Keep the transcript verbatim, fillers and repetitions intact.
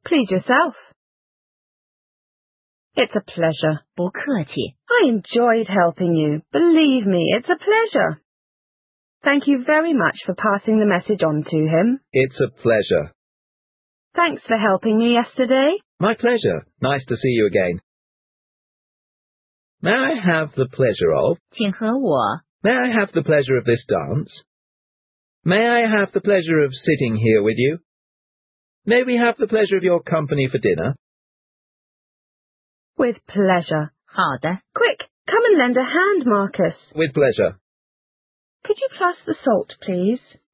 Please yourself. It's a pleasure. 不客气。 I enjoyed helping you. Believe me, it's a pleasure. Thank you very much for passing the message on to him. It's a pleasure. Thanks for helping me yesterday. My pleasure. Nice to see you again. May I have the pleasure of? 请和我 May I have the pleasure of this dance? May I have the pleasure of sitting here with you? May we have the pleasure of your company for dinner? With pleasure. 好的。 Quick, come and lend a hand, Marcus. With pleasure. Could you pass the salt, please?